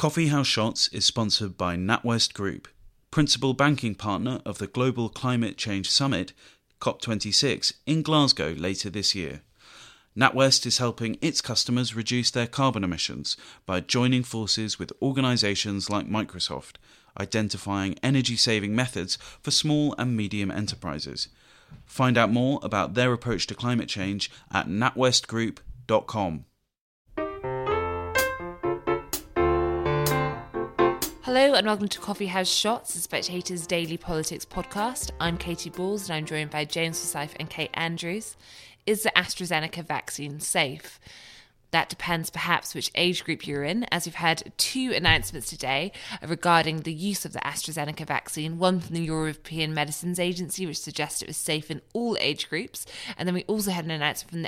Coffee House Shots is sponsored by NatWest Group, principal banking partner of the Global Climate Change Summit, COP26, in Glasgow later this year. NatWest is helping its customers reduce their carbon emissions by joining forces with organisations like Microsoft, identifying energy-saving methods for small and medium enterprises. Find out more about their approach to climate change at natwestgroup.com. Hello and welcome to Coffee House Shots, the Spectator's daily politics podcast. I'm Katie Balls and I'm joined by James Forsyth and Kate Andrews. Is the AstraZeneca vaccine safe? That depends perhaps which age group you're in, as we've had two announcements today regarding the use of the AstraZeneca vaccine, one from the European Medicines Agency, which suggests it was safe in all age groups, and then we also had an announcement from the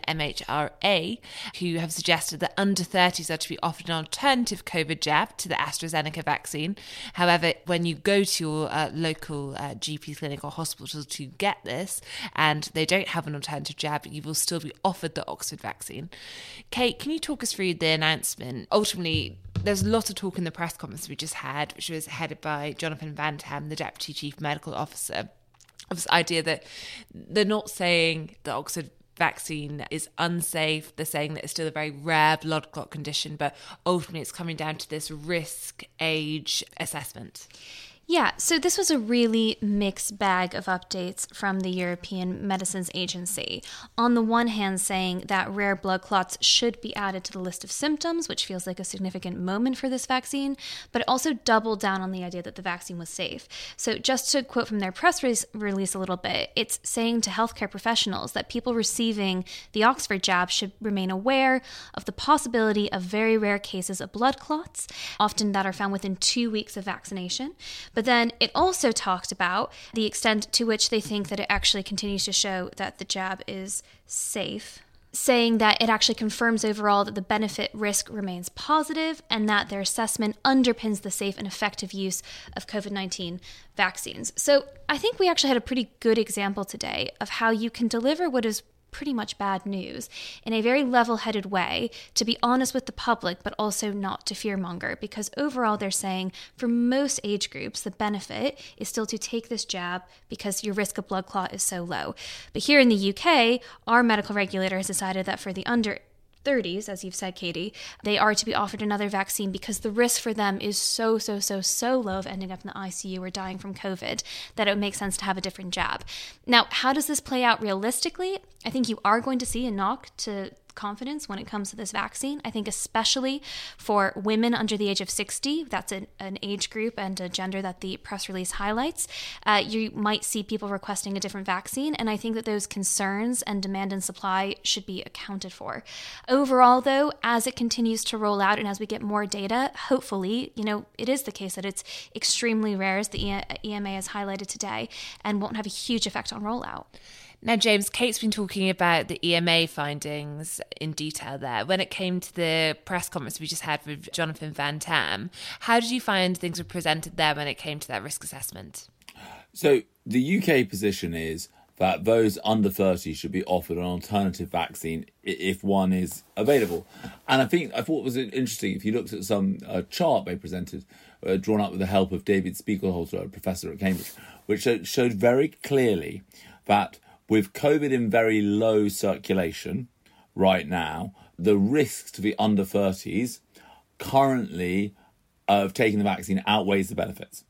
MHRA, who have suggested that under 30s are to be offered an alternative COVID jab to the AstraZeneca vaccine. However, when you go to your local GP clinic or hospital to get this, and they don't have an alternative jab, you will still be offered the Oxford vaccine. Kate, can you talk us through the announcement? Ultimately, there's a lot of talk in the press conference we just had, which was headed by Jonathan Van Tam, the Deputy Chief Medical Officer, of this idea that they're not saying the Oxford vaccine is unsafe. They're saying that it's still a very rare blood clot condition, but ultimately it's coming down to this risk age assessment. Yeah, so this was a really mixed bag of updates from the European Medicines Agency. On the one hand, saying that rare blood clots should be added to the list of symptoms, which feels like a significant moment for this vaccine, but it also doubled down on the idea that the vaccine was safe. So just to quote from their press release a little bit, it's saying to healthcare professionals that people receiving the Oxford jab should remain aware of the possibility of very rare cases of blood clots, often that are found within 2 weeks of vaccination. But then it also talked about the extent to which they think that it actually continues to show that the jab is safe, saying that it actually confirms overall that the benefit risk remains positive and that their assessment underpins the safe and effective use of COVID-19 vaccines. So I think we actually had a pretty good example today of how you can deliver what is pretty much bad news in a very level-headed way, to be honest with the public, but also not to fearmonger, because overall they're saying for most age groups, the benefit is still to take this jab because your risk of blood clot is so low. But here in the UK, our medical regulator has decided that for the under 30s, as you've said, Katie, they are to be offered another vaccine because the risk for them is so low of ending up in the ICU or dying from COVID that it would make sense to have a different jab. Now, how does this play out realistically? I think you are going to see a knock to confidence when it comes to this vaccine. I think especially for women under the age of 60, that's an age group and a gender that the press release highlights, you might see people requesting a different vaccine, and I think that those concerns and demand and supply should be accounted for. Overall, though, as it continues to roll out and as we get more data, hopefully, it is the case that it's extremely rare, as the EMA has highlighted today, and won't have a huge effect on rollout. Now, James, Kate's been talking about the EMA findings in detail there. When it came to the press conference we just had with Jonathan Van Tam, how did you find things were presented there when it came to that risk assessment? So the UK position is that those under 30 should be offered an alternative vaccine if one is available. And I thought it was interesting, if you looked at some chart they presented, drawn up with the help of David Spiegelhalter, a professor at Cambridge, which showed very clearly that with COVID in very low circulation right now, the risks to the under 30s currently of taking the vaccine outweighs the benefits.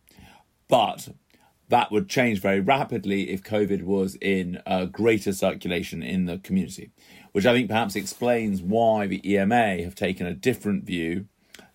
But that would change very rapidly if COVID was in greater circulation in the community, which I think perhaps explains why the EMA have taken a different view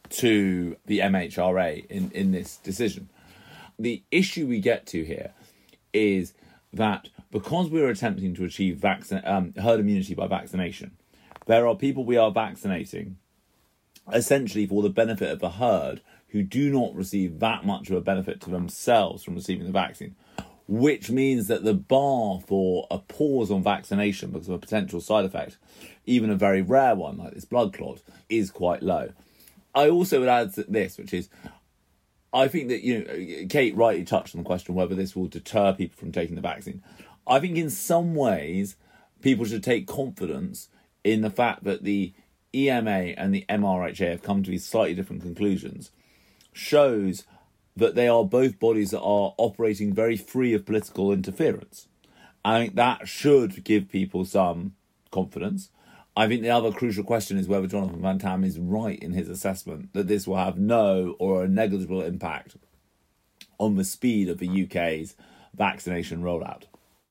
to the MHRA in this decision. The issue we get to here is that because we're attempting to achieve herd immunity by vaccination, there are people we are vaccinating essentially for the benefit of the herd who do not receive that much of a benefit to themselves from receiving the vaccine, which means that the bar for a pause on vaccination because of a potential side effect, even a very rare one like this blood clot, is quite low. I also would add this, which is, I think that, Kate rightly touched on the question whether this will deter people from taking the vaccine. I think in some ways people should take confidence in the fact that the EMA and the MHRA have come to these slightly different conclusions. shows that they are both bodies that are operating very free of political interference. I think that should give people some confidence. I think the other crucial question is whether Jonathan Van Tam is right in his assessment that this will have no or a negligible impact on the speed of the UK's vaccination rollout.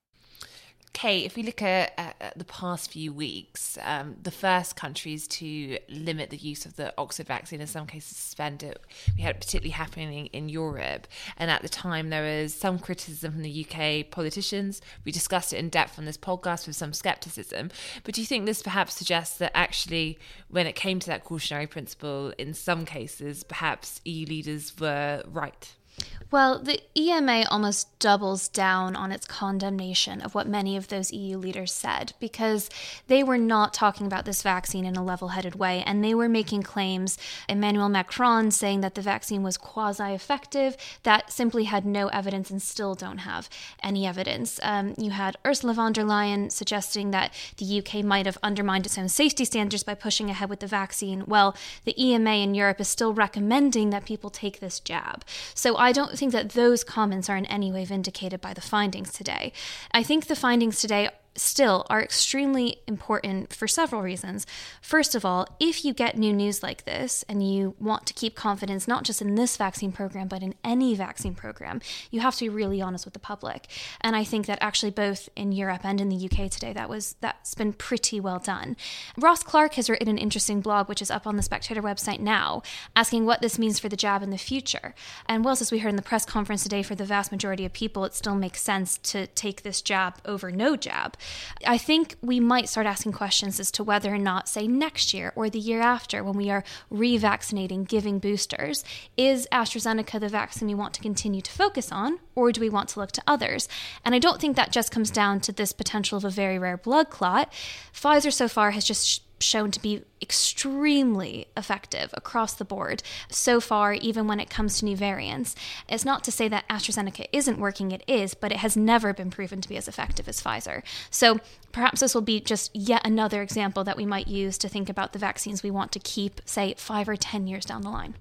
Kate, if we look at the past few weeks, the first countries to limit the use of the Oxford vaccine, in some cases suspend it, we had it particularly happening in Europe. And at the time, there was some criticism from the UK politicians. We discussed it in depth on this podcast with some scepticism. But do you think this perhaps suggests that actually, when it came to that cautionary principle, in some cases, perhaps EU leaders were right? Well, the EMA almost doubles down on its condemnation of what many of those EU leaders said, because they were not talking about this vaccine in a level-headed way, and they were making claims, Emmanuel Macron saying that the vaccine was quasi-effective, that simply had no evidence and still don't have any evidence. You had Ursula von der Leyen suggesting that the UK might have undermined its own safety standards by pushing ahead with the vaccine. Well, the EMA in Europe is still recommending that people take this jab. So I don't think that those comments are in any way vindicated by the findings today. I think the findings today still are extremely important for several reasons. First of all, if you get new news like this and you want to keep confidence not just in this vaccine program but in any vaccine program, you have to be really honest with the public. And I think that actually both in Europe and in the UK today, that's been pretty well done. Ross Clark has written an interesting blog, which is up on the Spectator website now, asking what this means for the jab in the future. And whilst, as we heard in the press conference today, for the vast majority of people, it still makes sense to take this jab over no jab, I think we might start asking questions as to whether or not, say, next year or the year after, when we are revaccinating, giving boosters, is AstraZeneca the vaccine we want to continue to focus on, or do we want to look to others? And I don't think that just comes down to this potential of a very rare blood clot. Pfizer so far has just shown to be extremely effective across the board so far, even when it comes to new variants. It's not to say that AstraZeneca isn't working, it is, but it has never been proven to be as effective as Pfizer. So perhaps this will be just yet another example that we might use to think about the vaccines we want to keep, say, 5 or 10 years down the line.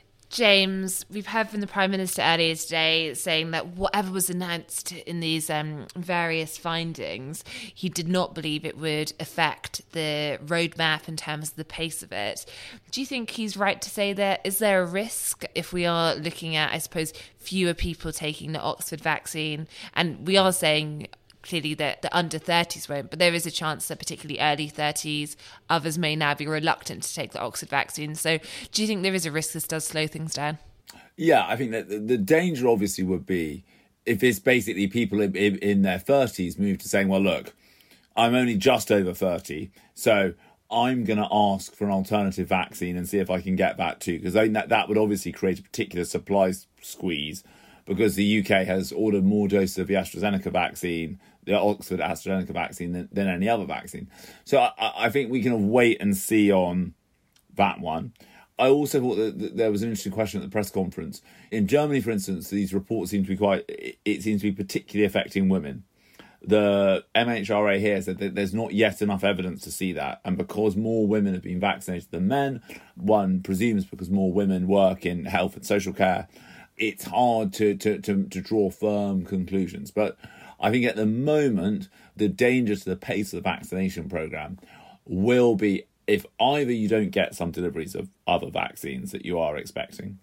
James, we've heard from the Prime Minister earlier today saying that whatever was announced in these various findings, he did not believe it would affect the roadmap in terms of the pace of it. Do you think he's right to say that? Is there a risk if we are looking at, I suppose, fewer people taking the Oxford vaccine? And we are saying clearly that the under 30s won't, but there is a chance that particularly early 30s, others may now be reluctant to take the Oxford vaccine. So do you think there is a risk this does slow things down? Yeah, I think that the danger obviously would be if it's basically people in their 30s move to saying, well, look, I'm only just over 30, so I'm going to ask for an alternative vaccine and see if I can get that too. Because I think that would obviously create a particular supply squeeze, because the UK has ordered more doses of the AstraZeneca vaccine, the Oxford AstraZeneca vaccine, than any other vaccine. So I think we can wait and see on that one. I also thought that there was an interesting question at the press conference. In Germany, for instance, these reports seem to be it seems to be particularly affecting women. The MHRA here said that there's not yet enough evidence to see that. And because more women have been vaccinated than men, one presumes because more women work in health and social care, it's hard to draw firm conclusions. But I think at the moment, the danger to the pace of the vaccination programme will be if either you don't get some deliveries of other vaccines that you are expecting,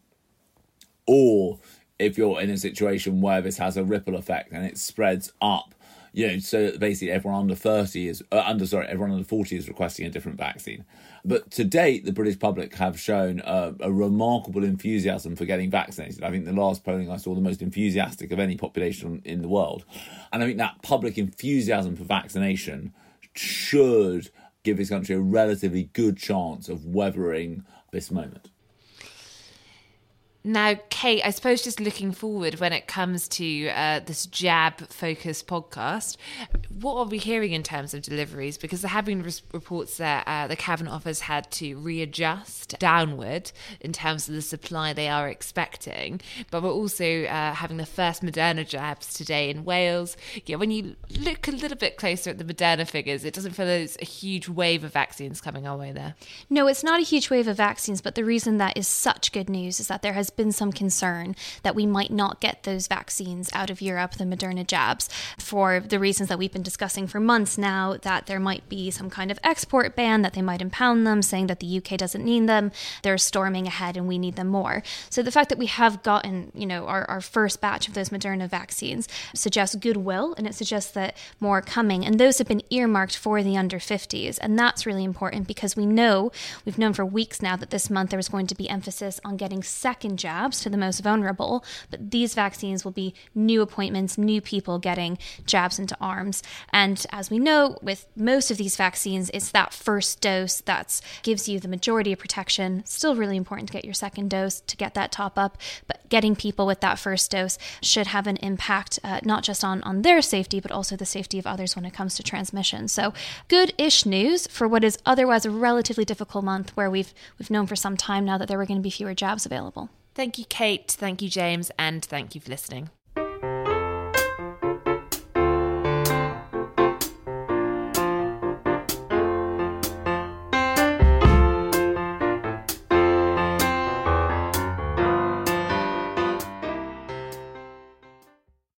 or if you're in a situation where this has a ripple effect and it spreads up, so that basically everyone under 40 is requesting a different vaccine. But to date, the British public have shown a remarkable enthusiasm for getting vaccinated. I think the last polling I saw, the most enthusiastic of any population in the world. And I think that public enthusiasm for vaccination should give this country a relatively good chance of weathering this moment. Now, Kate, I suppose just looking forward when it comes to this jab-focused podcast, what are we hearing in terms of deliveries? Because there have been reports that the Cabinet Office had to readjust downward in terms of the supply they are expecting. But we're also having the first Moderna jabs today in Wales. Yeah, when you look a little bit closer at the Moderna figures, it doesn't feel there's a huge wave of vaccines coming our way there. No, it's not a huge wave of vaccines, but the reason that is such good news is that there has there's been some concern that we might not get those vaccines out of Europe, the Moderna jabs, for the reasons that we've been discussing for months now, that there might be some kind of export ban, that they might impound them, saying that the UK doesn't need them, they're storming ahead and we need them more. So the fact that we have gotten, our first batch of those Moderna vaccines suggests goodwill, and it suggests that more are coming. And those have been earmarked for the under 50s. And that's really important because we've known for weeks now that this month there was going to be emphasis on getting second jabs to the most vulnerable. But these vaccines will be new appointments, new people getting jabs into arms. And as we know, with most of these vaccines, it's that first dose that gives you the majority of protection. Still really important to get your second dose, to get that top up. But getting people with that first dose should have an impact, not just on their safety, but also the safety of others when it comes to transmission. So good-ish news for what is otherwise a relatively difficult month where we've known for some time now that there were going to be fewer jabs available. Thank you, Kate. Thank you, James. And thank you for listening.